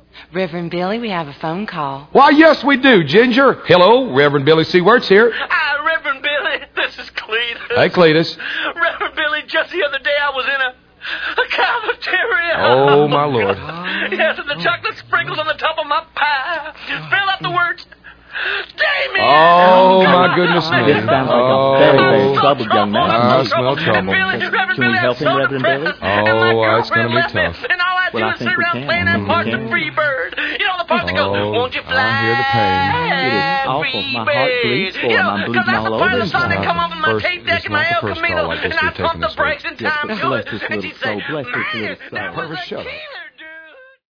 Reverend Billy, we have a phone call. Why, yes, we do, Ginger. Hello, Reverend Billy Seaworth's here. Reverend Billy, this is Cletus. Hey, Cletus. Reverend Billy, just the other day I was in a cafeteria. Oh, my Lord. Yes, and the chocolate sprinkles on the top of my pie spell out the words, Damien! Oh, my goodness me. This sounds like a very, very troubled young man. I smell trouble. Can we help him, Reverend Billy? Oh, it's going to be tough. And all I do is sit around playing that part of Free Bird. You know, the part that goes, won't you fly? I hear the pain. It is awful. My heart bleeds for him. I'm bleeding all over. Because that's the part of the song that come off in my First, tape deck it's in my not the El first call Camino. like this And I we've taken pump the this week. brakes in Yes, time but to bless it. this And little she say, soul. Bless this little man, soul. that was Purvis, a shut up. killer.